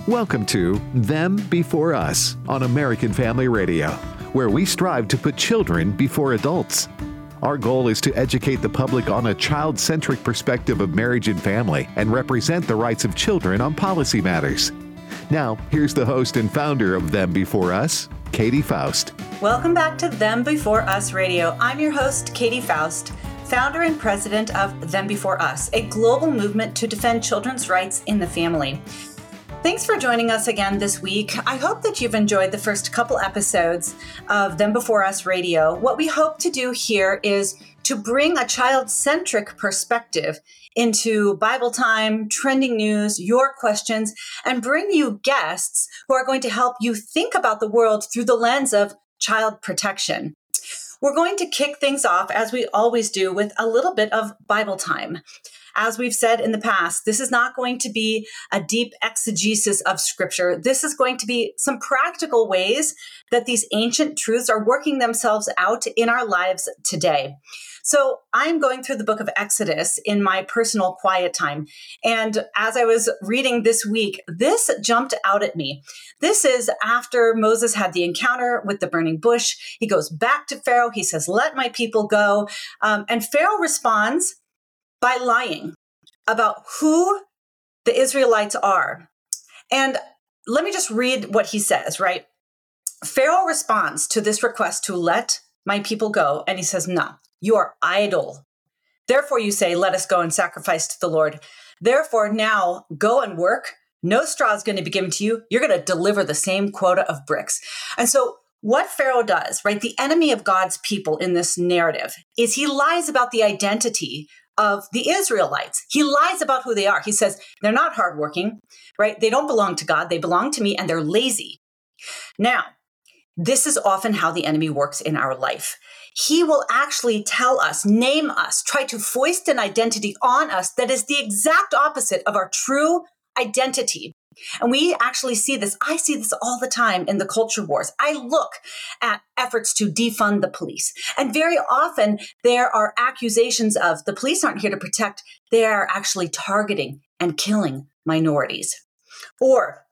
Welcome to Them Before Us on American Family Radio, where we strive to put children before adults. Our goal is to educate the public on a child-centric perspective of marriage and family and represent the rights of children on policy matters. Now, here's the host and founder of Them Before Us, Katie Faust. Welcome back to Them Before Us Radio. I'm your host, Katie Faust, founder and president of Them Before Us, a global movement to defend children's rights in the family. Thanks for joining us again this week. I hope that you've enjoyed the first couple episodes of Them Before Us Radio. What we hope to do here is to bring a child-centric perspective into Bible time, trending news, your questions, and bring you guests who are going to help you think about the world through the lens of child protection. We're going to kick things off, as we always do, with a little bit of Bible time. As we've said in the past, this is not going to be a deep exegesis of Scripture. This is going to be some practical ways that these ancient truths are working themselves out in our lives today. So I'm going through the book of Exodus in my personal quiet time. And as I was reading this week, this jumped out at me. This is after Moses had the encounter with the burning bush. He goes back to Pharaoh. He says, "Let my people go." And Pharaoh responds by lying about who the Israelites are. And let me just read what he says, right? Pharaoh responds to this request to let my people go. And he says, "No, you are idle. Therefore you say, let us go and sacrifice to the Lord. Therefore now go and work. No straw is going to be given to you. You're going to deliver the same quota of bricks." And so what Pharaoh does, right, the enemy of God's people in this narrative, is he lies about the identity of the Israelites. He lies about who they are. He says, they're not hardworking, right? They don't belong to God. They belong to me, and they're lazy. Now, this is often how the enemy works in our life. He will actually tell us, name us, try to foist an identity on us that is the exact opposite of our true identity. And we actually see this. I see this all the time in the culture wars. I look at efforts to defund the police. And very often there are accusations of the police aren't here to protect. They are actually targeting and killing minorities. Or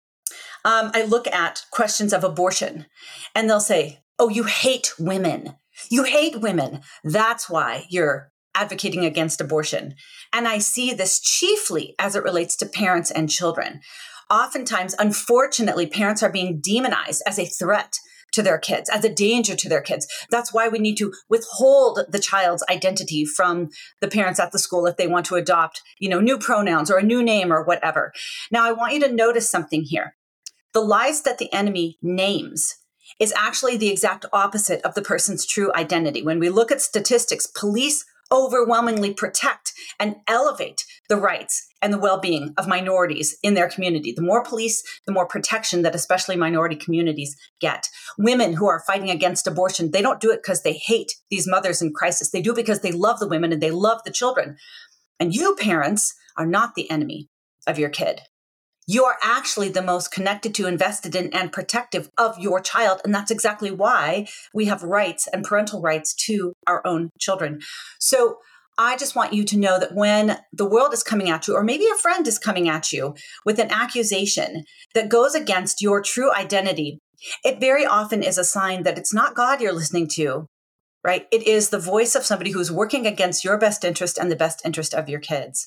I look at questions of abortion and they'll say, "Oh, you hate women. You hate women. That's why you're advocating against abortion." And I see this chiefly as it relates to parents and children. Oftentimes, unfortunately, parents are being demonized as a threat to their kids, as a danger to their kids. That's why we need to withhold the child's identity from the parents at the school if they want to adopt, new pronouns or a new name or whatever. Now, I want you to notice something here. The lies that the enemy names is actually the exact opposite of the person's true identity. When we look at statistics, police overwhelmingly protect and elevate the rights and the well-being of minorities in their community. The more police, the more protection that especially minority communities get. Women who are fighting against abortion, they don't do it because they hate these mothers in crisis. They do it because they love the women and they love the children. And you, parents, are not the enemy of your kid. You are actually the most connected to, invested in, and protective of your child. And that's exactly why we have rights and parental rights to our own children. So I just want you to know that when the world is coming at you, or maybe a friend is coming at you with an accusation that goes against your true identity, it very often is a sign that it's not God you're listening to, right? It is the voice of somebody who's working against your best interest and the best interest of your kids.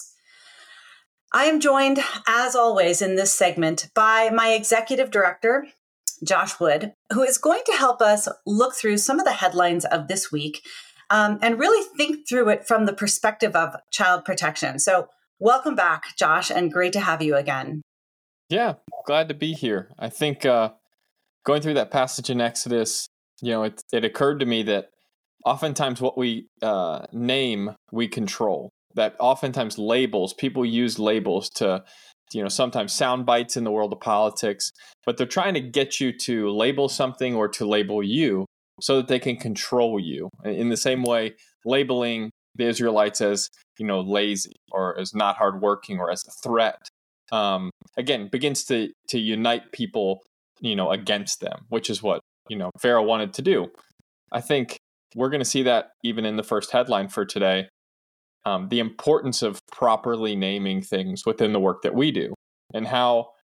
I am joined, as always, in this segment by my executive director, Josh Wood, who is going to help us look through some of the headlines of this week and really think through it from the perspective of child protection. So welcome back, Josh, and great to have you again. Yeah, glad to be here. I think going through that passage in Exodus, it occurred to me that oftentimes what we name, we control. That oftentimes people use labels to, sometimes sound bites in the world of politics, but they're trying to get you to label something or to label you so that they can control you. In the same way, labeling the Israelites as, lazy or as not hardworking or as a threat, again, begins to unite people, against them, which is what, Pharaoh wanted to do. I think we're going to see that even in the first headline for today. The importance of properly naming things within the work that we do and how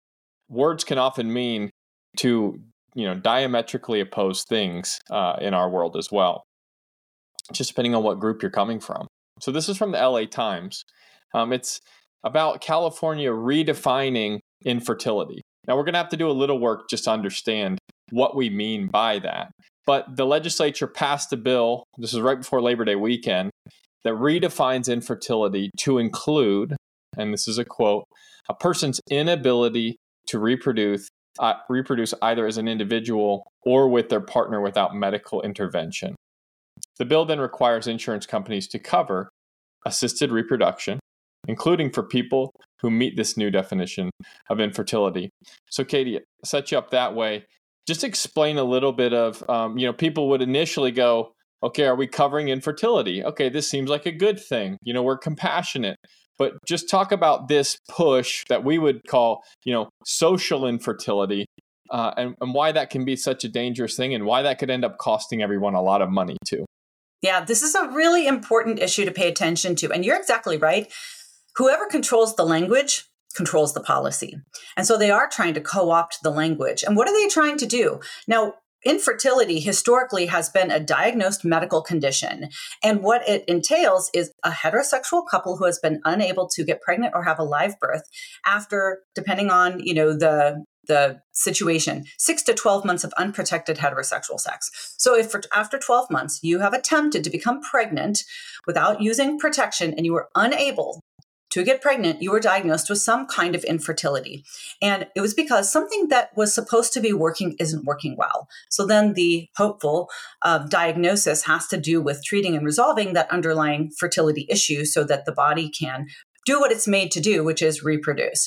words can often mean two, diametrically opposed things in our world as well, just depending on what group you're coming from. So this is from the LA Times. It's about California redefining infertility. Now, we're going to have to do a little work just to understand what we mean by that. But the legislature passed a bill, this is right before Labor Day weekend, that redefines infertility to include, and this is a quote, a person's inability to reproduce either as an individual or with their partner without medical intervention. The bill then requires insurance companies to cover assisted reproduction, including for people who meet this new definition of infertility. So, Katie, set you up that way. Just explain a little bit of, people would initially go, okay, are we covering infertility? Okay, this seems like a good thing. We're compassionate. But just talk about this push that we would call, social infertility, and why that can be such a dangerous thing and why that could end up costing everyone a lot of money too. Yeah, this is a really important issue to pay attention to. And you're exactly right. Whoever controls the language controls the policy. And so they are trying to co-opt the language. And what are they trying to do? Now, infertility historically has been a diagnosed medical condition. And what it entails is a heterosexual couple who has been unable to get pregnant or have a live birth after, depending on, the situation, 6 to 12 months of unprotected heterosexual sex. So if after 12 months you have attempted to become pregnant without using protection and you were unable to get pregnant, you were diagnosed with some kind of infertility. And it was because something that was supposed to be working isn't working well. So then the hopeful diagnosis has to do with treating and resolving that underlying fertility issue so that the body can do what it's made to do, which is reproduce.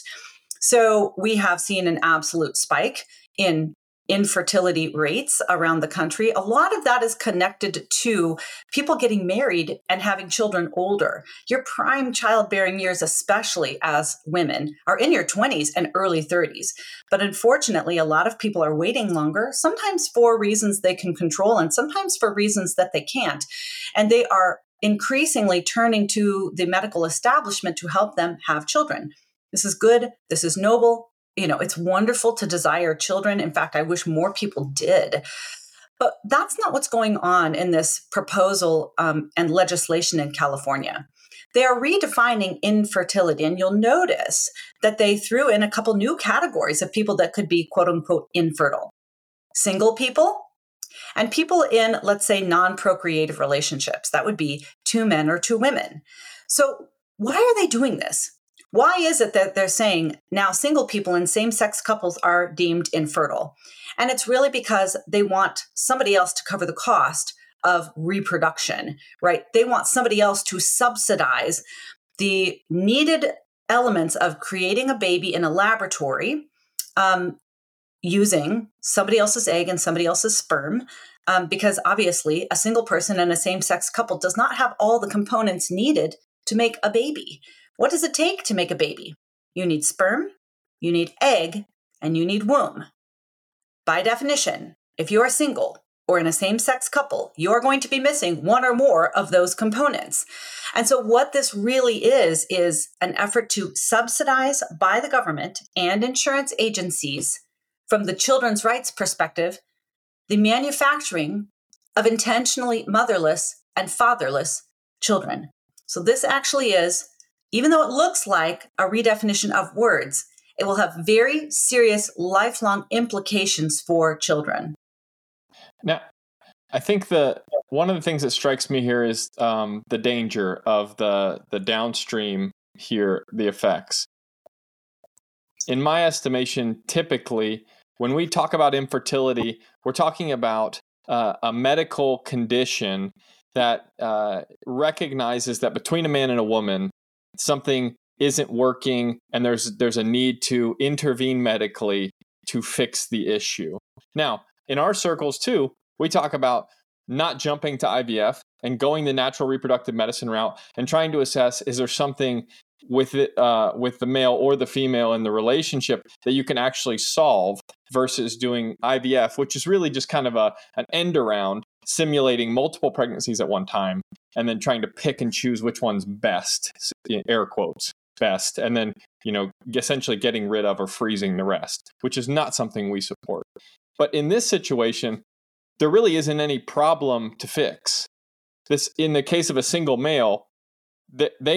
So we have seen an absolute spike in infertility rates around the country. A lot of that is connected to people getting married and having children older. Your prime childbearing years, especially as women, are in your 20s and early 30s. But unfortunately, a lot of people are waiting longer, sometimes for reasons they can control and sometimes for reasons that they can't. And they are increasingly turning to the medical establishment to help them have children. This is good. This is noble. It's wonderful to desire children. In fact, I wish more people did. But that's not what's going on in this proposal and legislation in California. They are redefining infertility, and you'll notice that they threw in a couple new categories of people that could be quote unquote infertile. Single people and people in, let's say, non-procreative relationships. That would be 2 men or 2 women. So why are they doing this? Why is it that they're saying now single people and same-sex couples are deemed infertile? And it's really because they want somebody else to cover the cost of reproduction, right? They want somebody else to subsidize the needed elements of creating a baby in a laboratory using somebody else's egg and somebody else's sperm, because obviously a single person and a same-sex couple does not have all the components needed to make a baby. What does it take to make a baby? You need sperm, you need egg, and you need womb. By definition, if you are single or in a same-sex couple, you are going to be missing one or more of those components. And so what this really is an effort to subsidize by the government and insurance agencies, from the children's rights perspective, the manufacturing of intentionally motherless and fatherless children. So this actually is, even though it looks like a redefinition of words, it will have very serious lifelong implications for children. Now, I think one of the things that strikes me here is the danger of the downstream here, the effects. In my estimation, typically, when we talk about infertility, we're talking about a medical condition that recognizes that between a man and a woman, something isn't working and there's a need to intervene medically to fix the issue. Now, in our circles too, we talk about not jumping to IVF and going the natural reproductive medicine route and trying to assess, is there something with it, with the male or the female in the relationship that you can actually solve versus doing IVF, which is really just kind of an end around, simulating multiple pregnancies at one time and then trying to pick and choose which one's best, air quotes, best, and then, essentially getting rid of or freezing the rest, which is not something we support. But in this situation, there really isn't any problem to fix. This, in the case of a single male, they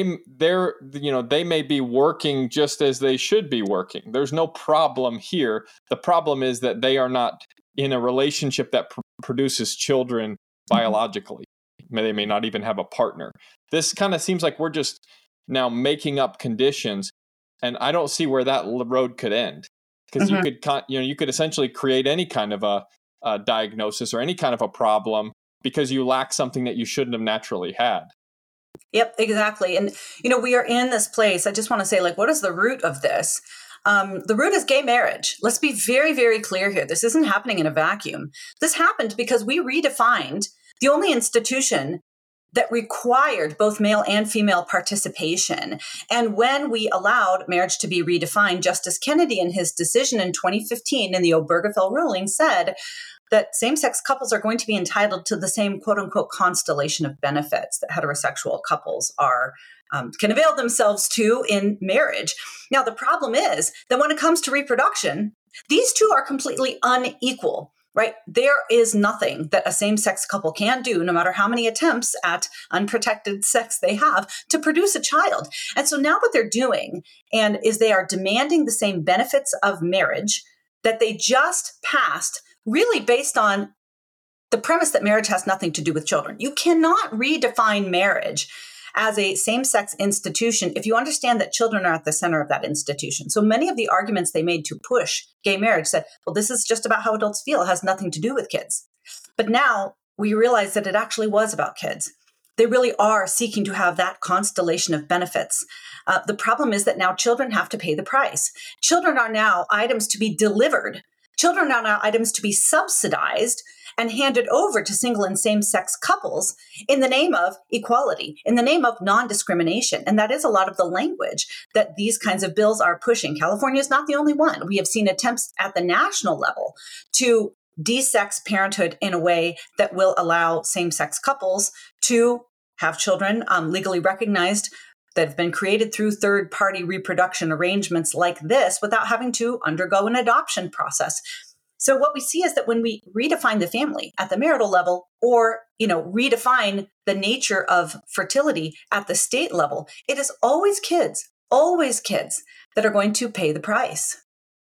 may be working just as they should be working. There's no problem here. The problem is that they are not in a relationship that produces children biologically. They may not even have a partner. This kind of seems like we're just now making up conditions, and I don't see where that road could end. Because you could essentially create any kind of a diagnosis or any kind of a problem because you lack something that you shouldn't have naturally had. Yep, exactly. And, we are in this place. I just want to say, what is the root of this? The root is gay marriage. Let's be very, very clear here. This isn't happening in a vacuum. This happened because we redefined the only institution that required both male and female participation. And when we allowed marriage to be redefined, Justice Kennedy, in his decision in 2015 in the Obergefell ruling, said that same-sex couples are going to be entitled to the same quote-unquote constellation of benefits that heterosexual couples are can avail themselves to in marriage. Now, the problem is that when it comes to reproduction, these two are completely unequal. Right? There is nothing that a same-sex couple can do, no matter how many attempts at unprotected sex they have, to produce a child. And so now what they're doing is they are demanding the same benefits of marriage that they just passed, really based on the premise that marriage has nothing to do with children. You cannot redefine marriage as a same-sex institution if you understand that children are at the center of that institution. So many of the arguments they made to push gay marriage said, well, this is just about how adults feel. It has nothing to do with kids. But now we realize that it actually was about kids. They really are seeking to have that constellation of benefits. The problem is that now children have to pay the price. Children are now items to be delivered. Children are now items to be subsidized and handed over to single and same-sex couples in the name of equality, in the name of non-discrimination. And that is a lot of the language that these kinds of bills are pushing. California is not the only one. We have seen attempts at the national level to de-sex parenthood in a way that will allow same-sex couples to have children legally recognized that have been created through third-party reproduction arrangements like this without having to undergo an adoption process. So what we see is that when we redefine the family at the marital level or, redefine the nature of fertility at the state level, it is always kids that are going to pay the price.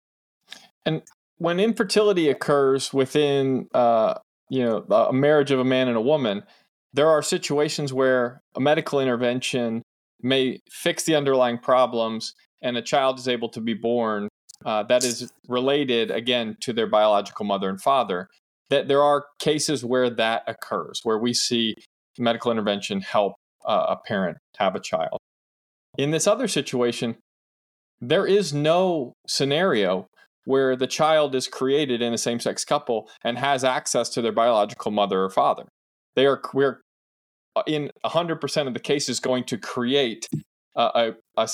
And when infertility occurs within, a marriage of a man and a woman, there are situations where a medical intervention may fix the underlying problems and a child is able to be born that is related, again, to their biological mother and father. That there are cases where that occurs, where we see medical intervention help a parent have a child. In this other situation, there is no scenario where the child is created in a same-sex couple and has access to their biological mother or father. We're in 100% of the cases going to create a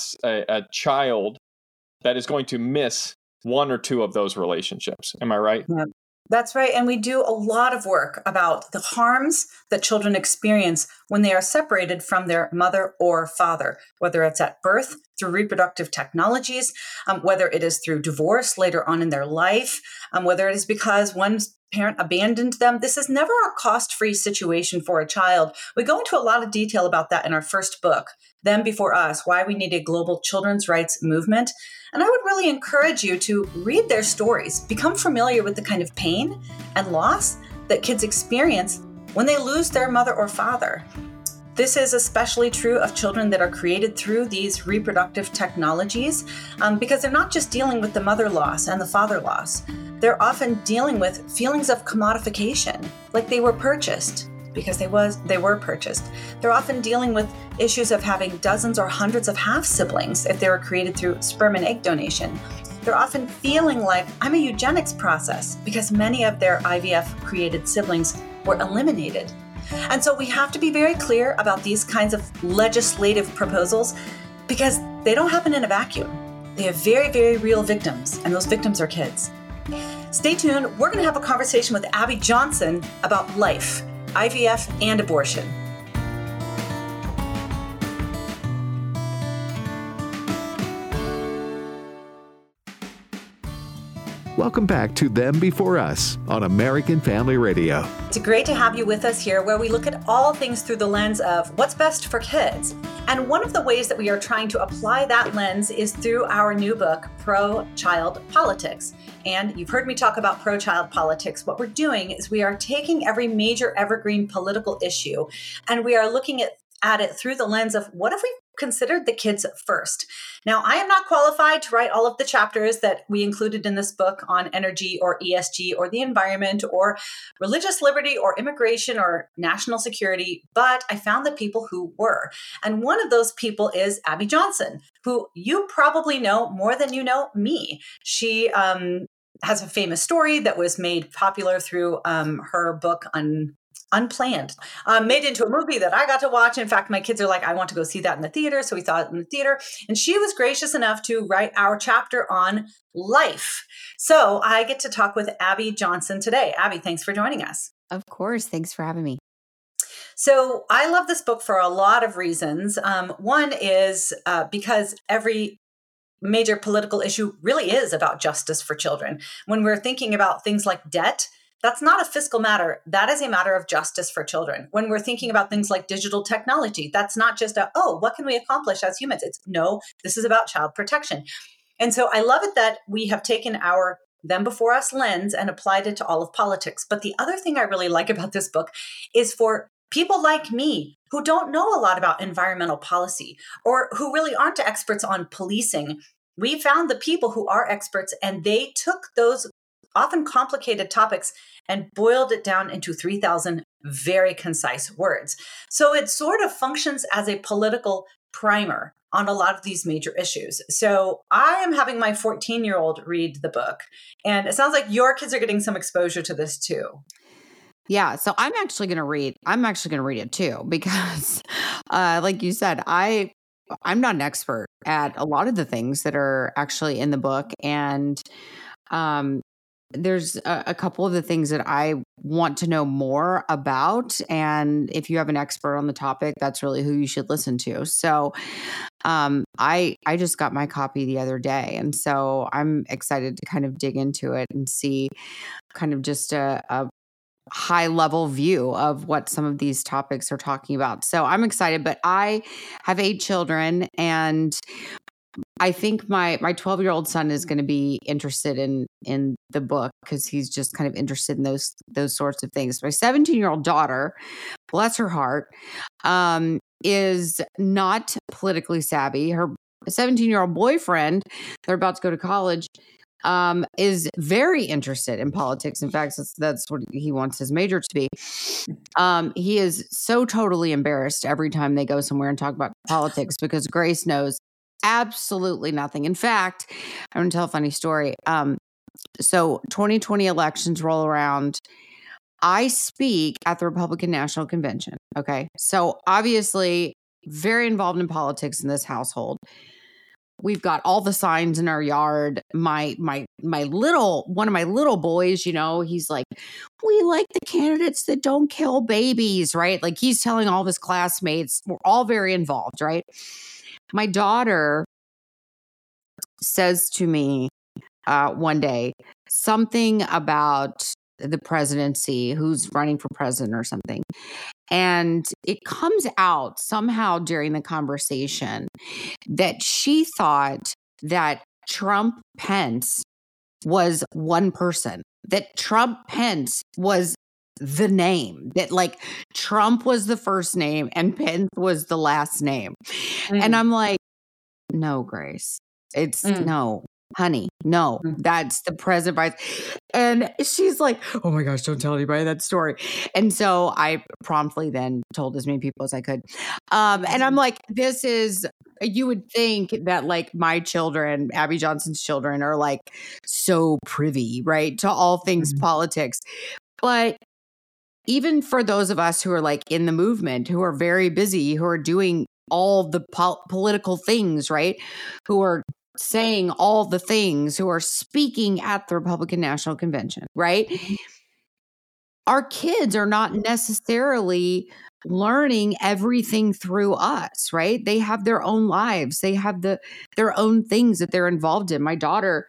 child that is going to miss one or two of those relationships. Am I right? Yeah, that's right. And we do a lot of work about the harms that children experience when they are separated from their mother or father, whether it's at birth, through reproductive technologies, whether it is through divorce later on in their life, whether it is because one parent abandoned them. This is never a cost-free situation for a child. We go into a lot of detail about that in our first book, Them Before Us, Why We Need a Global Children's Rights Movement. And I would really encourage you to read their stories, become familiar with the kind of pain and loss that kids experience when they lose their mother or father. This is especially true of children that are created through these reproductive technologies because they're not just dealing with the mother loss and the father loss. They're often dealing with feelings of commodification, like they were purchased because they were purchased. They're often dealing with issues of having dozens or hundreds of half-siblings if they were created through sperm and egg donation. They're often feeling like, I'm a eugenics process because many of their IVF-created siblings were eliminated. And so we have to be very clear about these kinds of legislative proposals because they don't happen in a vacuum. They have very, very real victims, and those victims are kids. Stay tuned. We're going to have a conversation with Abby Johnson about life, IVF, and abortion. Welcome back to Them Before Us on American Family Radio. It's great to have you with us here, where we look at all things through the lens of what's best for kids. And one of the ways that we are trying to apply that lens is through our new book, Pro-Child Politics. And you've heard me talk about pro-child politics. What we're doing is we are taking every major evergreen political issue and we are looking at it through the lens of what if we considered the kids first. Now, I am not qualified to write all of the chapters that we included in this book on energy or ESG or the environment or religious liberty or immigration or national security, but I found the people who were. And one of those people is Abby Johnson, who you probably know more than you know me. She has a famous story that was made popular through her book Unplanned, made into a movie that I got to watch. In fact, my kids are like, I want to go see that in the theater. So we saw it in the theater. And she was gracious enough to write our chapter on life. So I get to talk with Abby Johnson today. Abby, thanks for joining us. Of course. Thanks for having me. So I love this book for a lot of reasons. One is because every major political issue really is about justice for children. When we're thinking about things like debt, that's not a fiscal matter. That is a matter of justice for children. When we're thinking about things like digital technology, that's not just what can we accomplish as humans? No, this is about child protection. And so I love it that we have taken our Them Before Us lens and applied it to all of politics. But the other thing I really like about this book is for people like me who don't know a lot about environmental policy or who really aren't experts on policing. We found the people who are experts and they took those often complicated topics and boiled it down into 3,000 very concise words. So it sort of functions as a political primer on a lot of these major issues. So I am having my 14-year-old read the book, and it sounds like your kids are getting some exposure to this too. Yeah, so I'm actually going to read it too, because like you said, I'm not an expert at a lot of the things that are actually in the book, and there's a couple of the things that I want to know more about. And if you have an expert on the topic, that's really who you should listen to. So I just got my copy the other day. And so I'm excited to kind of dig into it and see kind of just a high level view of what some of these topics are talking about. So I'm excited, but I have 8 children, and I think my 12-year-old son is going to be interested in the book because he's just kind of interested in those sorts of things. My 17-year-old daughter, bless her heart, is not politically savvy. Her 17-year-old boyfriend, they're about to go to college, is very interested in politics. In fact, that's what he wants his major to be. He is so totally embarrassed every time they go somewhere and talk about politics because Grace knows absolutely nothing. In fact, I'm going to tell a funny story. So 2020 elections roll around. I speak at the Republican National Convention. Okay. So obviously very involved in politics in this household. We've got all the signs in our yard. My one of my little boys, he's like, we like the candidates that don't kill babies, right? Like he's telling all of his classmates, we're all very involved, right? My daughter says to me one day something about the presidency, who's running for president or something. And it comes out somehow during the conversation that she thought that Trump Pence was one person, that Trump Pence was the name, that like Trump was the first name and Pence was the last name. And I'm like, no, Grace, it's no, honey, no, that's the president vice. And she's like, oh my gosh, don't tell anybody that story. And so I promptly then told as many people as I could. And I'm like, you would think that like my children, Abby Johnson's children, are like so privy, right, to all things politics. But even for those of us who are like in the movement, who are very busy, who are doing all the political things, right, who are saying all the things, who are speaking at the Republican National Convention, right? Our kids are not necessarily learning everything through us, right? They have their own lives. They have their own things that they're involved in. My daughter,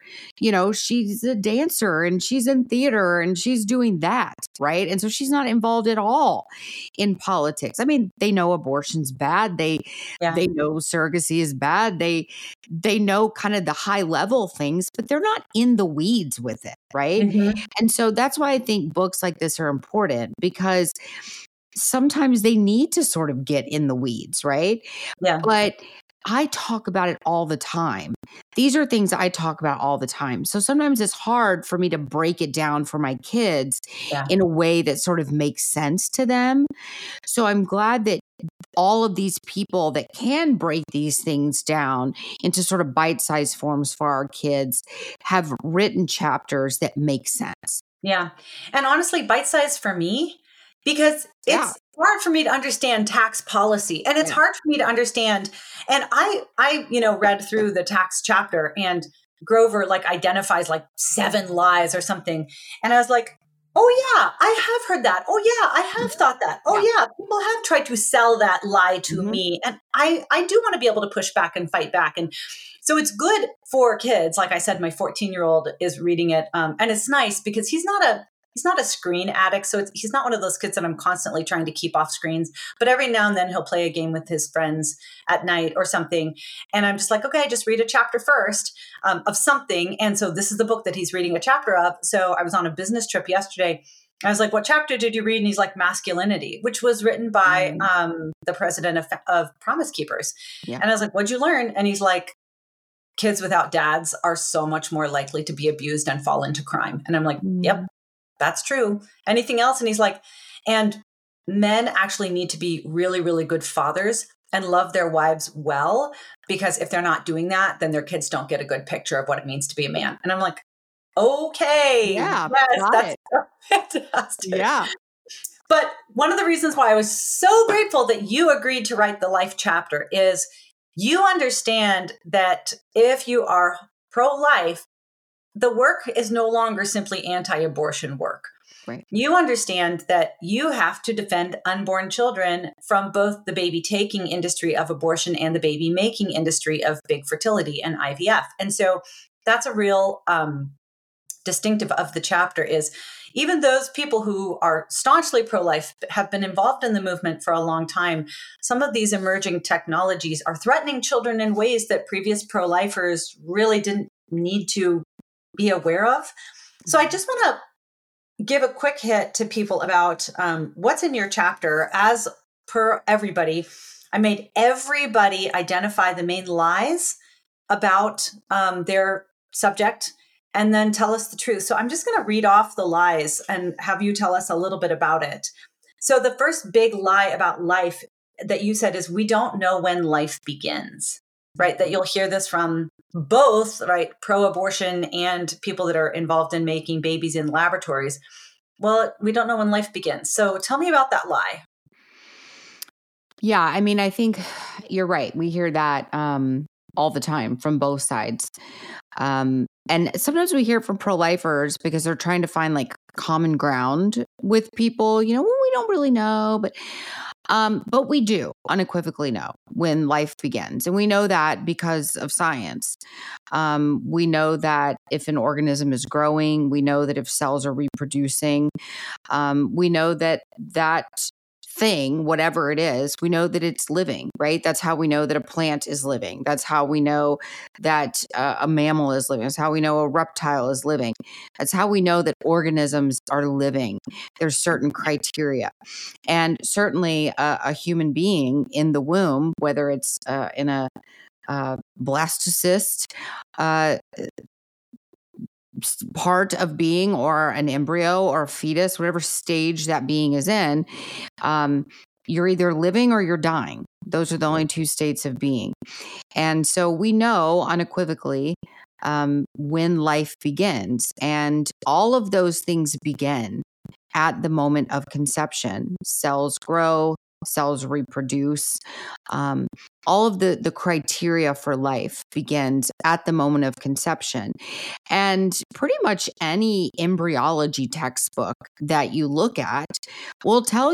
she's a dancer and she's in theater and she's doing that, right? And so she's not involved at all in politics. I mean, they know abortion's bad. They know surrogacy is bad. They know kind of the high level things, but they're not in the weeds with it, right? Mm-hmm. And so that's why I think books like this are important, because sometimes they need to sort of get in the weeds, right? Yeah. But I talk about it all the time. These are things I talk about all the time. So sometimes it's hard for me to break it down for my kids in a way that sort of makes sense to them. So I'm glad that all of these people that can break these things down into sort of bite-sized forms for our kids have written chapters that make sense. Yeah. And honestly, bite-sized for me, because it's hard for me to understand tax policy, and it's hard for me to understand. And I read through the tax chapter, and Grover identifies 7 lies or something. And I was like, oh yeah, I have heard that. Oh yeah, I have thought that. Oh yeah, people have tried to sell that lie to me. And I do want to be able to push back and fight back. And so it's good for kids. Like I said, my 14-year-old is reading it. And it's nice because he's not a screen addict. So he's not one of those kids that I'm constantly trying to keep off screens, but every now and then he'll play a game with his friends at night or something. And I'm just like, okay, just read a chapter first of something. And so this is the book that he's reading a chapter of. So I was on a business trip yesterday. I was like, what chapter did you read? And he's like, Masculinity, which was written by the president of Promise Keepers. Yeah. And I was like, what'd you learn? And he's like, kids without dads are so much more likely to be abused and fall into crime. And I'm like, yep, that's true. Anything else? And he's like, and men actually need to be really, really good fathers and love their wives well, because if they're not doing that, then their kids don't get a good picture of what it means to be a man. And I'm like, okay, yeah, yes, that's fantastic. Yeah. But one of the reasons why I was so grateful that you agreed to write the life chapter is you understand that if you are pro-life, the work is no longer simply anti-abortion work. Right. You understand that you have to defend unborn children from both the baby taking industry of abortion and the baby making industry of big fertility and IVF. And so that's a real distinctive of the chapter is even those people who are staunchly pro-life have been involved in the movement for a long time. Some of these emerging technologies are threatening children in ways that previous pro-lifers really didn't need to be aware of. So I just want to give a quick hit to people about what's in your chapter. As per everybody, I made everybody identify the main lies about their subject and then tell us the truth. So I'm just going to read off the lies and have you tell us a little bit about it. So the first big lie about life that you said is we don't know when life begins, right? That you'll hear this from both, right, pro-abortion and people that are involved in making babies in laboratories. Well, we don't know when life begins. So tell me about that lie. Yeah, I mean, I think you're right. We hear that all the time from both sides. And sometimes we hear it from pro-lifers because they're trying to find common ground with people, well, we don't really know, but we do unequivocally know when life begins. And we know that because of science. We know that if an organism is growing, we know that if cells are reproducing, we know that thing, whatever it is, we know that it's living, right? That's how we know that a plant is living. That's how we know that a mammal is living. That's how we know a reptile is living. That's how we know that organisms are living. There's certain criteria. And certainly a human being in the womb, whether it's in a blastocyst, part of being or an embryo or a fetus, whatever stage that being is in, you're either living or you're dying. Those are the only two states of being. And so we know unequivocally when life begins. And all of those things begin at the moment of conception. Cells grow, cells reproduce. All of the criteria for life begins at the moment of conception. And pretty much any embryology textbook that you look at will tell you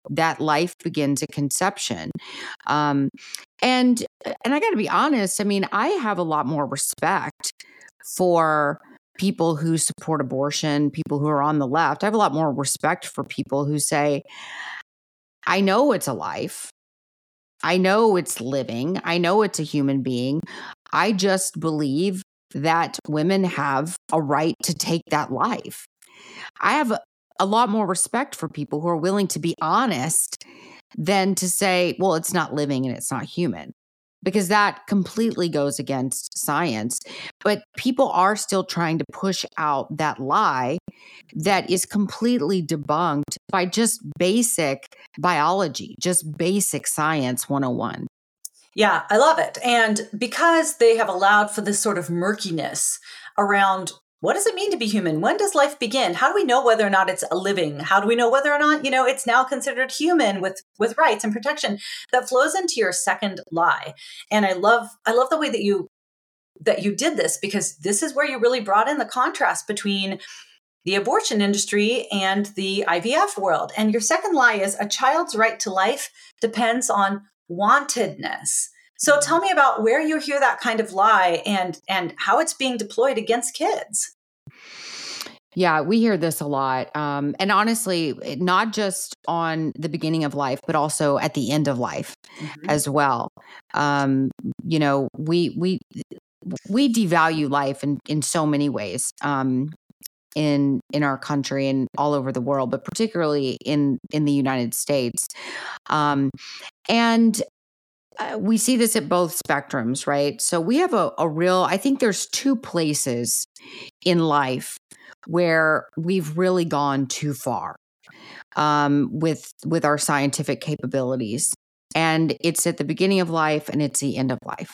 that life begins at conception. And I got to be honest, I mean, I have a lot more respect for people who support abortion, people who are on the left. I have a lot more respect for people who say, I know it's a life. I know it's living. I know it's a human being. I just believe that women have a right to take that life. I have a lot more respect for people who are willing to be honest than to say, well, it's not living and it's not human, because that completely goes against science. But people are still trying to push out that lie that is completely debunked by just basic biology, just basic science 101. Yeah, I love it. And because they have allowed for this sort of murkiness around what does it mean to be human? When does life begin? How do we know whether or not it's a living? How do we know whether or not, it's now considered human with rights and protection? That flows into your second lie. And I love the way that you did this, because this is where you really brought in the contrast between the abortion industry and the IVF world. And your second lie is a child's right to life depends on wantedness. So tell me about where you hear that kind of lie and how it's being deployed against kids. Yeah, we hear this a lot. And honestly, not just on the beginning of life, but also at the end of life as well. We devalue life in so many ways. In our country and all over the world, but particularly in the United States. We see this at both spectrums, right? So we have I think there's two places in life where we've really gone too far with our scientific capabilities. And it's at the beginning of life and it's the end of life.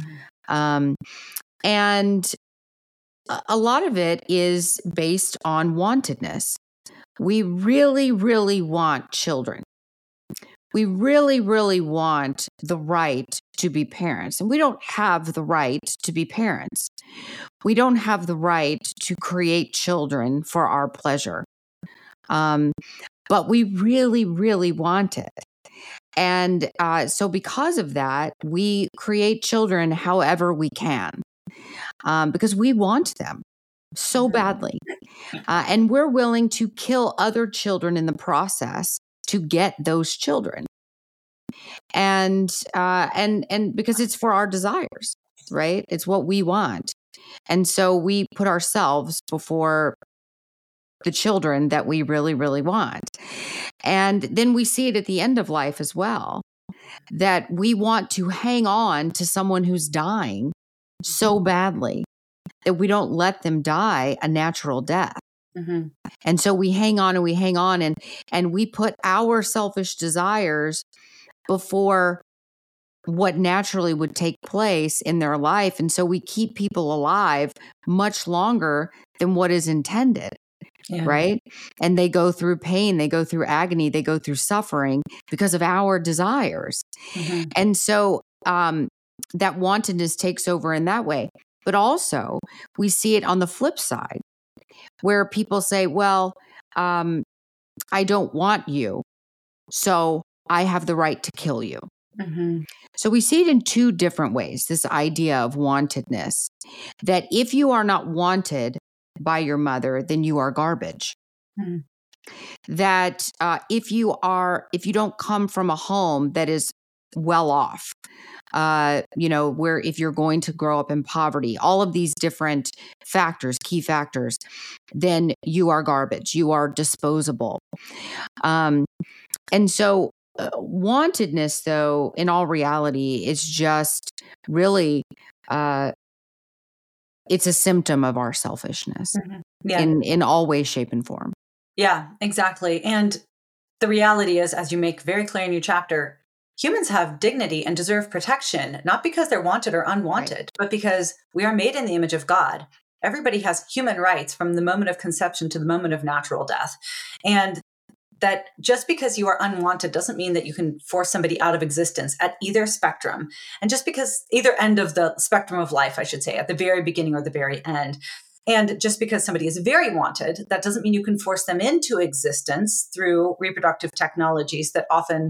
And a lot of it is based on wantedness. We really, really want children. We really, really want the right to be parents. And we don't have the right to be parents. We don't have the right to create children for our pleasure. But we really, really want it. And so because of that, we create children however we can. Because we want them so badly. And we're willing to kill other children in the process to get those children. And because it's for our desires, right? It's what we want. And so we put ourselves before the children that we really, really want. And then we see it at the end of life as well, that we want to hang on to someone who's dying so badly that we don't let them die a natural death. And so we hang on and we put our selfish desires before what naturally would take place in their life. And so we keep people alive much longer than what is intended. Yeah. Right. And they go through pain, they go through agony, they go through suffering because of our desires. And so that wantedness takes over in that way. But also we see it on the flip side where people say, well, I don't want you, so I have the right to kill you. So we see it in two different ways, this idea of wantedness, that if you are not wanted by your mother, then you are garbage. That if you don't come from a home that is well off, where if you're going to grow up in poverty, all of these different factors, key factors, then you are garbage, you are disposable. And so wantedness, though, in all reality, is just really, it's a symptom of our selfishness in all ways, shape, and form. Yeah, exactly. And the reality is, as you make very clear in your chapter, humans have dignity and deserve protection, not because they're wanted or unwanted, but because we are made in the image of God. Everybody has human rights from the moment of conception to the moment of natural death. And that just because you are unwanted doesn't mean that you can force somebody out of existence at either spectrum. And just because either end of the spectrum of life, I should say, at the very beginning or the very end. And just because somebody is very wanted, that doesn't mean you can force them into existence through reproductive technologies that often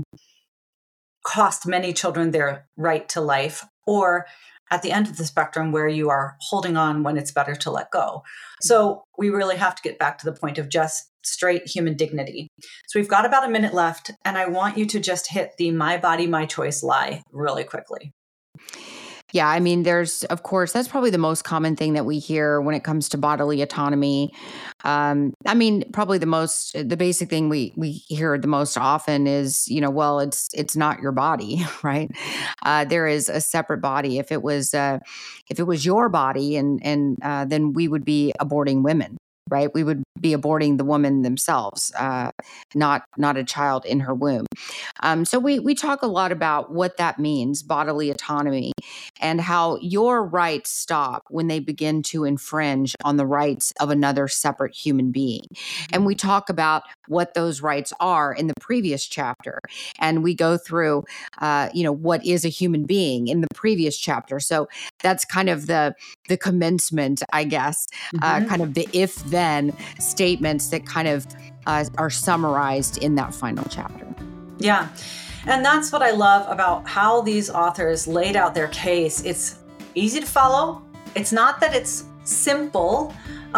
cost many children their right to life, or at the end of the spectrum where you are holding on when it's better to let go. So we really have to get back to the point of just straight human dignity. So we've got about a minute left, and I want you to just hit the my body, my choice lie really quickly. Yeah, I mean, there's, of course, that's probably the most common thing that we hear when it comes to bodily autonomy. I mean, probably the basic thing we hear the most often is, well, it's not your body, right? There is a separate body. If it was your body, and then we would be aborting women. Right, we would be aborting the woman themselves, not a child in her womb. So we talk a lot about what that means, bodily autonomy, and how your rights stop when they begin to infringe on the rights of another separate human being. And we talk about what those rights are in the previous chapter, and we go through, what is a human being in the previous chapter. So that's kind of the commencement, I guess, kind of the if-then statements that kind of are summarized in that final chapter. Yeah. And that's what I love about how these authors laid out their case. It's easy to follow. It's not that it's simple.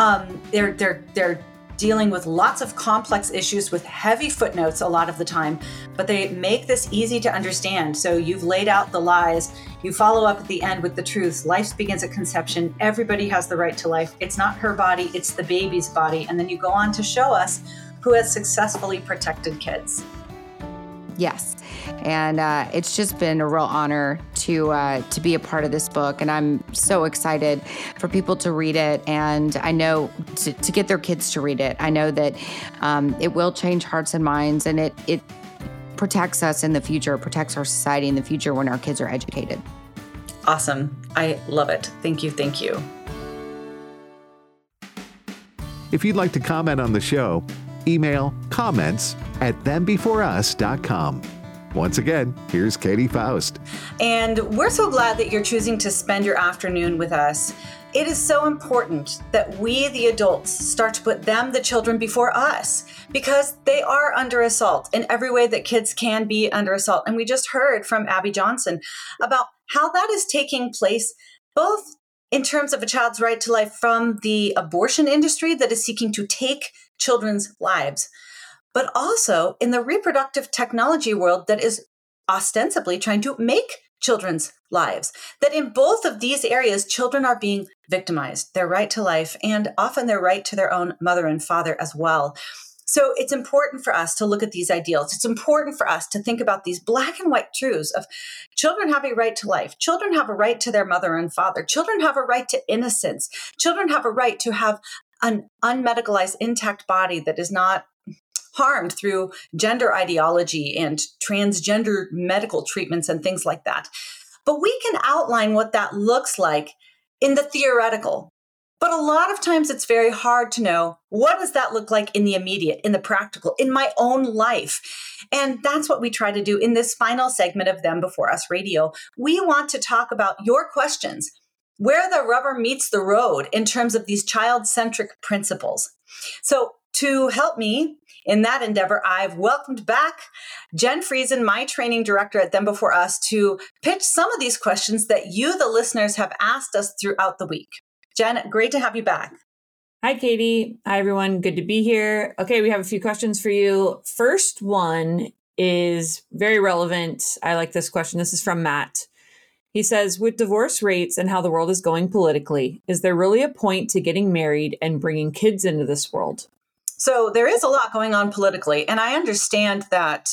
They're dealing with lots of complex issues with heavy footnotes a lot of the time, but they make this easy to understand. So you've laid out the lies, you follow up at the end with the truths. Life begins at conception. Everybody has the right to life. It's not her body, it's the baby's body. And then you go on to show us who has successfully protected kids. Yes. And it's just been a real honor to be a part of this book. And I'm so excited for people to read it. And I know to get their kids to read it. I know that it will change hearts and minds, and it protects us in the future, it protects our society in the future when our kids are educated. Awesome. I love it. Thank you. Thank you. If you'd like to comment on the show, email comments@thembeforeus.com. Once again, here's Katie Faust. And we're so glad that you're choosing to spend your afternoon with us. It is so important that we, the adults, start to put them, the children, before us, because they are under assault in every way that kids can be under assault. And we just heard from Abby Johnson about how that is taking place, both in terms of a child's right to life from the abortion industry that is seeking to take children's lives, but also in the reproductive technology world that is ostensibly trying to make children's lives. That in both of these areas, children are being victimized, their right to life, and often their right to their own mother and father as well. So it's important for us to look at these ideals. It's important for us to think about these black and white truths of children have a right to life. Children have a right to their mother and father. Children have a right to innocence. Children have a right to have an unmedicalized, intact body that is not harmed through gender ideology and transgender medical treatments and things like that. But we can outline what that looks like in the theoretical. But a lot of times it's very hard to know, what does that look like in the immediate, in the practical, in my own life? And that's what we try to do in this final segment of Them Before Us Radio. We want to talk about your questions, where the rubber meets the road in terms of these child-centric principles. So to help me in that endeavor, I've welcomed back Jen Friesen, my training director at Them Before Us, to pitch some of these questions that you, the listeners, have asked us throughout the week. Jen, great to have you back. Hi, Katie. Hi, everyone. Good to be here. Okay, we have a few questions for you. First one is very relevant. I like this question. This is from Matt. He says, with divorce rates and how the world is going politically, is there really a point to getting married and bringing kids into this world? So there is a lot going on politically, and I understand that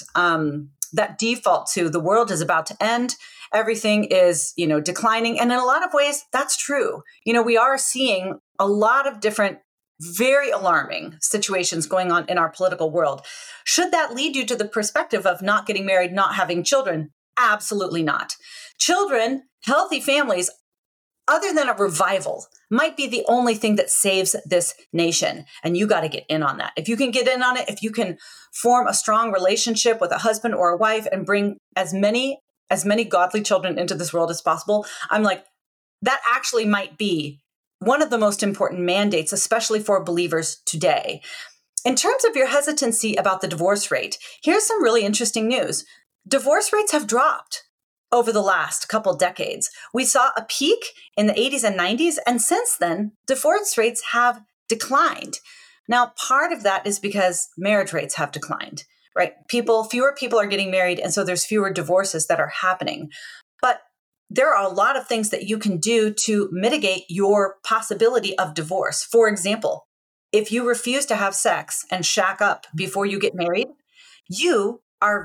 that default to the world is about to end. Everything is, declining. And in a lot of ways, that's true. We are seeing a lot of different, very alarming situations going on in our political world. Should that lead you to the perspective of not getting married, not having children? Absolutely not. Children, healthy families, other than a revival, might be the only thing that saves this nation. And you got to get in on that. If you can get in on it, if you can form a strong relationship with a husband or a wife and bring as many godly children into this world as possible, I'm like, that actually might be one of the most important mandates, especially for believers today. In terms of your hesitancy about the divorce rate, here's some really interesting news. Divorce rates have dropped over the last couple decades. We saw a peak in the 80s and 90s, and since then, divorce rates have declined. Now, part of that is because marriage rates have declined, right? Fewer people are getting married, and so there's fewer divorces that are happening. But there are a lot of things that you can do to mitigate your possibility of divorce. For example, if you refuse to have sex and shack up before you get married, you're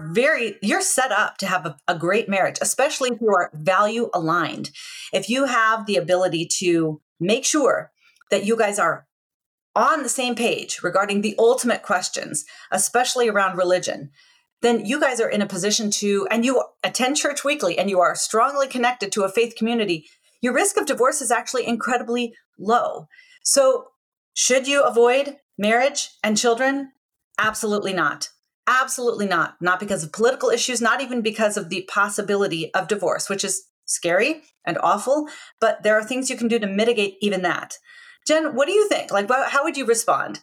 set up to have a great marriage, especially if you are value aligned. If you have the ability to make sure that you guys are on the same page regarding the ultimate questions, especially around religion, then you guys are in a position and you attend church weekly and you are strongly connected to a faith community, your risk of divorce is actually incredibly low. So should you avoid marriage and children? Absolutely not. Absolutely not. Not because of political issues, not even because of the possibility of divorce, which is scary and awful, but there are things you can do to mitigate even that. Jen, what do you think? How would you respond?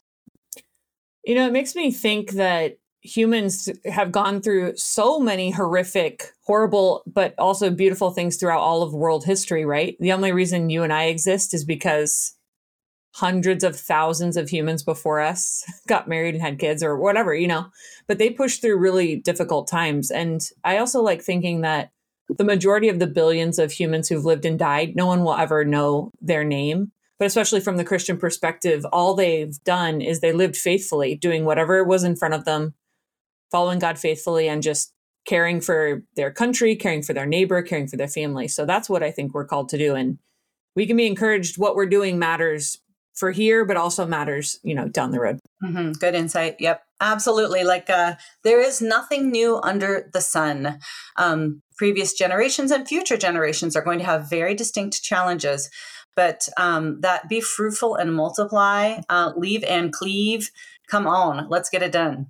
It makes me think that humans have gone through so many horrific, horrible, but also beautiful things throughout all of world history, right? The only reason you and I exist is because hundreds of thousands of humans before us got married and had kids or whatever, but they pushed through really difficult times. And I also like thinking that the majority of the billions of humans who've lived and died, no one will ever know their name. But especially from the Christian perspective, all they've done is they lived faithfully, doing whatever was in front of them, following God faithfully, and just caring for their country, caring for their neighbor, caring for their family. So that's what I think we're called to do. And we can be encouraged what we're doing matters for here, but also matters, down the road. Mm-hmm. Good insight. Yep, absolutely. There is nothing new under the sun. Previous generations and future generations are going to have very distinct challenges, but that be fruitful and multiply, leave and cleave. Come on, let's get it done.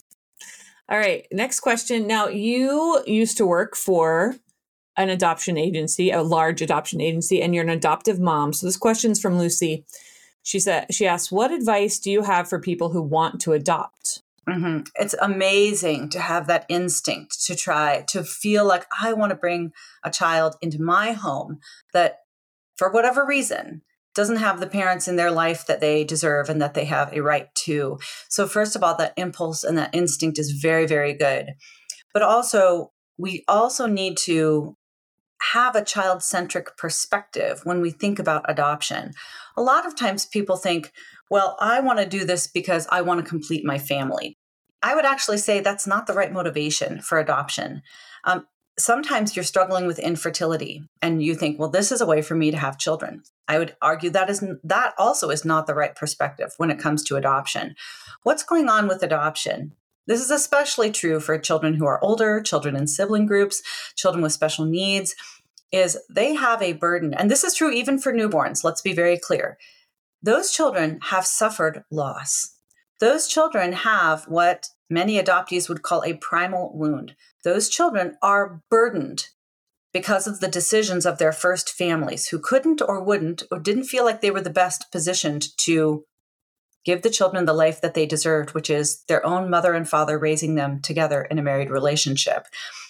All right. Next question. Now, you used to work for an adoption agency, a large adoption agency, and you're an adoptive mom. So this question's from Lucy. She asks, what advice do you have for people who want to adopt? Mm-hmm. It's amazing to have that instinct to try to feel like I want to bring a child into my home that, for whatever reason, doesn't have the parents in their life that they deserve and that they have a right to. So first of all, that impulse and that instinct is very, very good. But also, we also need to have a child-centric perspective when we think about adoption. A lot of times people think, well, I want to do this because I want to complete my family. I would actually say that's not the right motivation for adoption. Sometimes you're struggling with infertility and you think, well, this is a way for me to have children. I would argue that also is not the right perspective when it comes to adoption. What's going on with adoption? This is especially true for children who are older, children in sibling groups, children with special needs, is they have a burden. And this is true even for newborns. Let's be very clear. Those children have suffered loss. Those children have what many adoptees would call a primal wound. Those children are burdened because of the decisions of their first families who couldn't or wouldn't or didn't feel like they were the best positioned to give the children the life that they deserved, which is their own mother and father raising them together in a married relationship.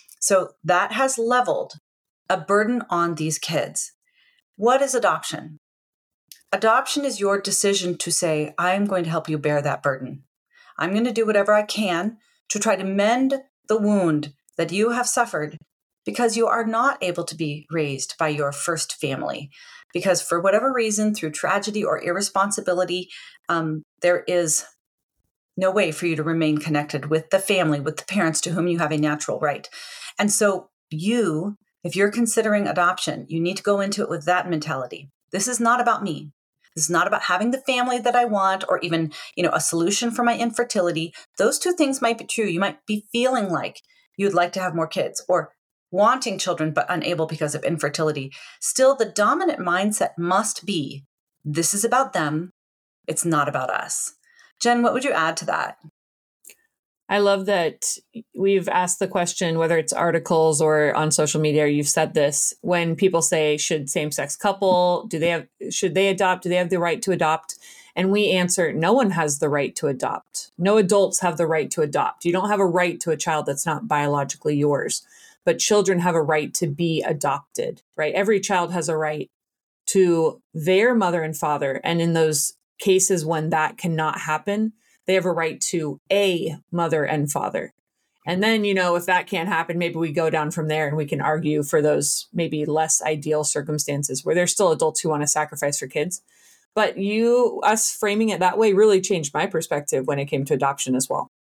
So that has leveled a burden on these kids. What is adoption? Adoption is your decision to say, I'm going to help you bear that burden. I'm going to do whatever I can to try to mend the wound that you have suffered because you are not able to be raised by your first family. Because for whatever reason, through tragedy or irresponsibility, there is no way for you to remain connected with the family, with the parents to whom you have a natural right. And so if you're considering adoption, you need to go into it with that mentality. This is not about me. This is not about having the family that I want or even, a solution for my infertility. Those two things might be true. You might be feeling like you'd like to have more kids or wanting children but unable because of infertility. Still, the dominant mindset must be, this is about them. It's not about us. Jen, what would you add to that? I love that we've asked the question, whether it's articles or on social media, or you've said this, when people say, should same-sex couple, should they adopt? Do they have the right to adopt? And we answer, no one has the right to adopt. No adults have the right to adopt. You don't have a right to a child that's not biologically yours, but children have a right to be adopted, right? Every child has a right to their mother and father. And in those cases when that cannot happen, they have a right to a mother and father. And then, if that can't happen, maybe we go down from there and we can argue for those maybe less ideal circumstances where there's still adults who want to sacrifice for kids. But us framing it that way really changed my perspective when it came to adoption as well.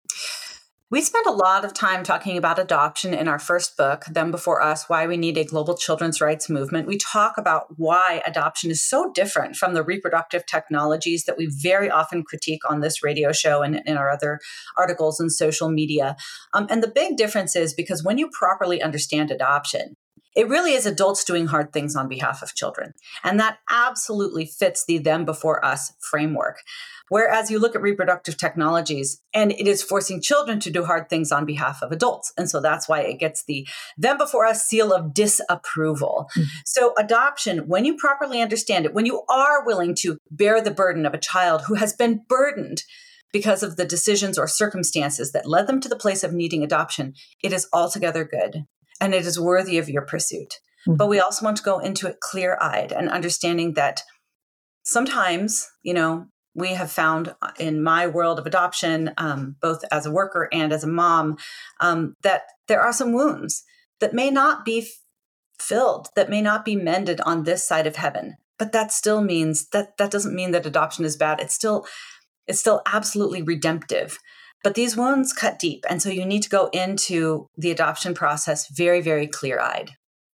We spent a lot of time talking about adoption in our first book, Them Before Us, Why We Need a Global Children's Rights Movement. We talk about why adoption is so different from the reproductive technologies that we very often critique on this radio show and in our other articles and social media. And the big difference is because when you properly understand adoption, it really is adults doing hard things on behalf of children. And that absolutely fits the Them Before Us framework. Whereas you look at reproductive technologies and it is forcing children to do hard things on behalf of adults. And so that's why it gets the Them Before Us seal of disapproval. Mm-hmm. So adoption, when you properly understand it, when you are willing to bear the burden of a child who has been burdened because of the decisions or circumstances that led them to the place of needing adoption, it is altogether good and it is worthy of your pursuit. Mm-hmm. But we also want to go into it clear-eyed and understanding that sometimes, we have found in my world of adoption, both as a worker and as a mom, that there are some wounds that may not be filled, that may not be mended on this side of heaven. But that still means that doesn't mean that adoption is bad. It's still absolutely redemptive. But these wounds cut deep. And so you need to go into the adoption process very, very clear-eyed.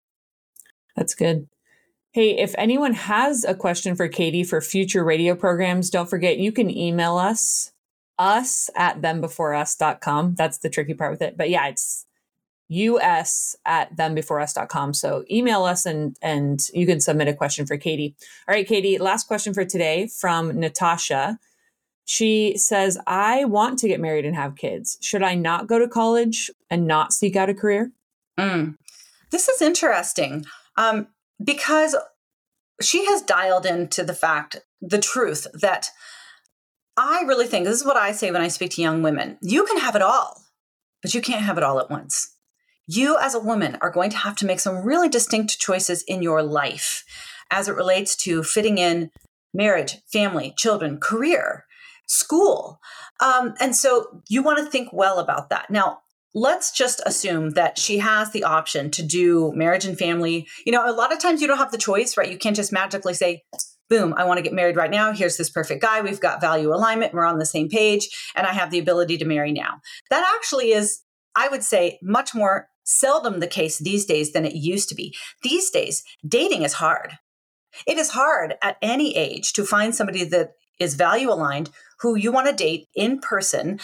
That's good. Hey, if anyone has a question for Katie for future radio programs, don't forget you can email us at thembeforeus.com. That's the tricky part with it. But yeah, it's us@thembeforeus.com. So email us and you can submit a question for Katie. All right, Katie, last question for today from Natasha. She says, I want to get married and have kids. Should I not go to college and not seek out a career? This is interesting. Because she has dialed into the truth that I really think, this is what I say when I speak to young women, you can have it all, but you can't have it all at once. You as a woman are going to have to make some really distinct choices in your life as it relates to fitting in marriage, family, children, career, school. And so you want to think well about that. Now, let's just assume that she has the option to do marriage and family. A lot of times you don't have the choice, right? You can't just magically say, boom, I want to get married right now. Here's this perfect guy. We've got value alignment. We're on the same page and I have the ability to marry now. That actually is, I would say, much more seldom the case these days than it used to be. These days, dating is hard. It is hard at any age to find somebody that is value aligned, who you want to date in person,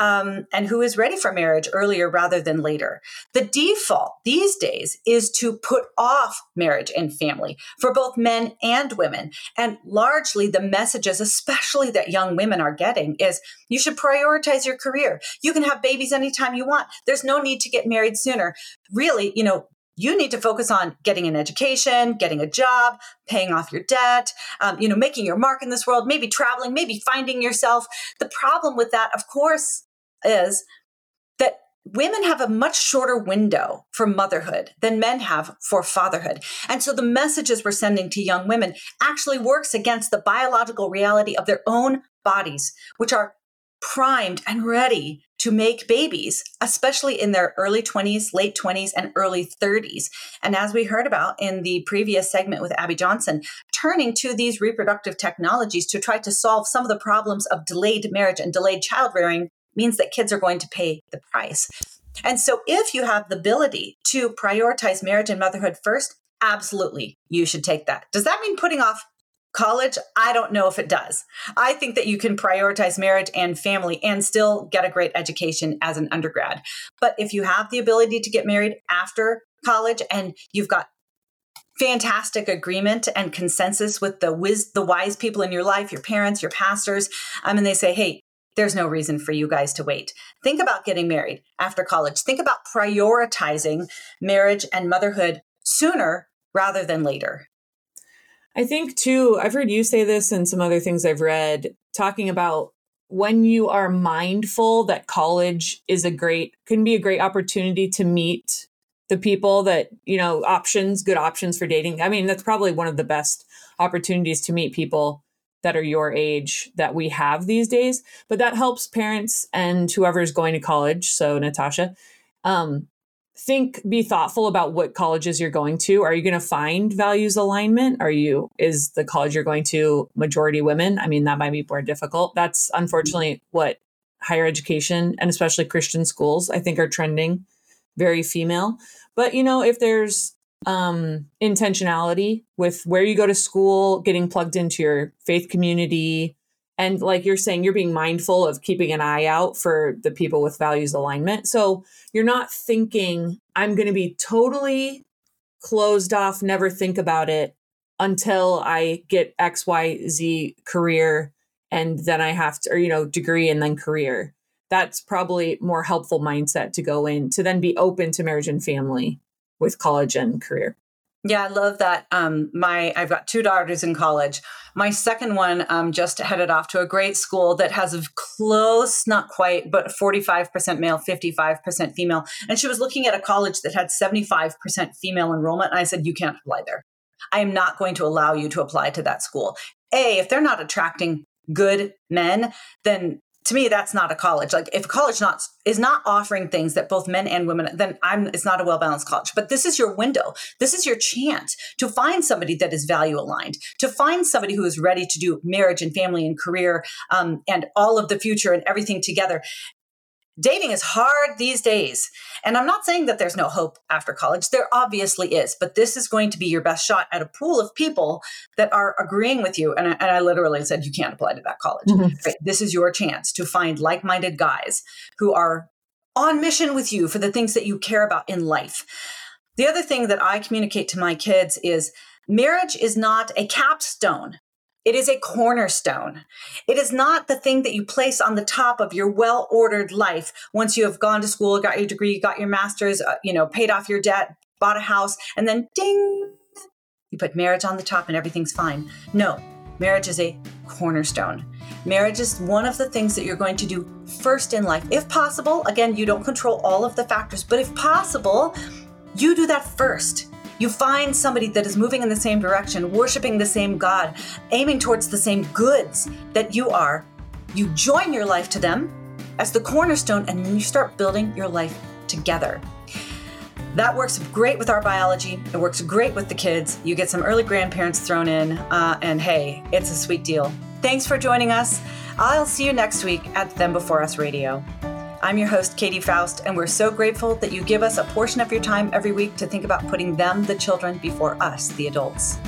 and who is ready for marriage earlier rather than later. The default these days is to put off marriage and family for both men and women. And largely the messages, especially that young women are getting, is you should prioritize your career. You can have babies anytime you want. There's no need to get married sooner. Really, you need to focus on getting an education, getting a job, paying off your debt, making your mark in this world, maybe traveling, maybe finding yourself. The problem with that, of course, is that women have a much shorter window for motherhood than men have for fatherhood. And so the messages we're sending to young women actually works against the biological reality of their own bodies, which are primed and ready to make babies, especially in their early 20s, late 20s, and early 30s. And as we heard about in the previous segment with Abby Johnson, turning to these reproductive technologies to try to solve some of the problems of delayed marriage and delayed childbearing means that kids are going to pay the price. And so if you have the ability to prioritize marriage and motherhood first, absolutely, you should take that. Does that mean putting off college? I don't know if it does. I think that you can prioritize marriage and family and still get a great education as an undergrad. But if you have the ability to get married after college and you've got fantastic agreement and consensus with the wise people in your life, your parents, your pastors, and they say, hey, there's no reason for you guys to wait. Think about getting married after college. Think about prioritizing marriage and motherhood sooner rather than later. I think too, I've heard you say this and some other things I've read, talking about when you are mindful that college can be a great opportunity to meet the people that, good options for dating. I mean, that's probably one of the best opportunities to meet people that are your age that we have these days. But that helps parents and whoever's going to college. So Natasha, be thoughtful about what colleges you're going to. Are you going to find values alignment? Is the college you're going to majority women? I mean, that might be more difficult. That's unfortunately what higher education and especially Christian schools, I think, are trending, very female. But, if there's intentionality with where you go to school, getting plugged into your faith community, and like you're saying, you're being mindful of keeping an eye out for the people with values alignment. So you're not thinking, I'm going to be totally closed off, never think about it until I get X, Y, Z career. And then I have to, degree and then career. That's probably more helpful mindset to go in to then be open to marriage and family with college and career. Yeah, I love that. I've got 2 daughters in college. My second one just headed off to a great school that has a close, not quite, but 45% male, 55% female. And she was looking at a college that had 75% female enrollment. And I said, you can't apply there. I am not going to allow you to apply to that school. If they're not attracting good men, then to me, that's not a college. Like if a college is not offering things that both men and women, then it's not a well-balanced college. But this is your window. This is your chance to find somebody that is value aligned, to find somebody who is ready to do marriage and family and career and all of the future and everything together. Dating is hard these days. And I'm not saying that there's no hope after college. There obviously is. But this is going to be your best shot at a pool of people that are agreeing with you. And I literally said, you can't apply to that college. Mm-hmm. Right? This is your chance to find like-minded guys who are on mission with you for the things that you care about in life. The other thing that I communicate to my kids is marriage is not a capstone. It is a cornerstone. It is not the thing that you place on the top of your well-ordered life once you have gone to school, got your degree, got your master's, paid off your debt, bought a house, and then ding, you put marriage on the top and everything's fine. No, marriage is a cornerstone. Marriage is one of the things that you're going to do first in life. If possible, again, you don't control all of the factors, but if possible, you do that first. You find somebody that is moving in the same direction, worshiping the same God, aiming towards the same goods that you are. You join your life to them as the cornerstone, and then you start building your life together. That works great with our biology. It works great with the kids. You get some early grandparents thrown in, and hey, it's a sweet deal. Thanks for joining us. I'll see you next week at Them Before Us Radio. I'm your host, Katie Faust, and we're so grateful that you give us a portion of your time every week to think about putting them, the children, before us, the adults.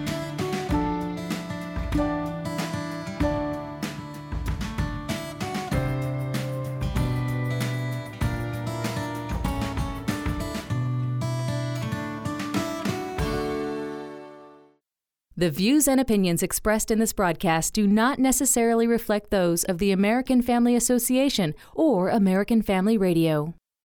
The views and opinions expressed in this broadcast do not necessarily reflect those of the American Family Association or American Family Radio.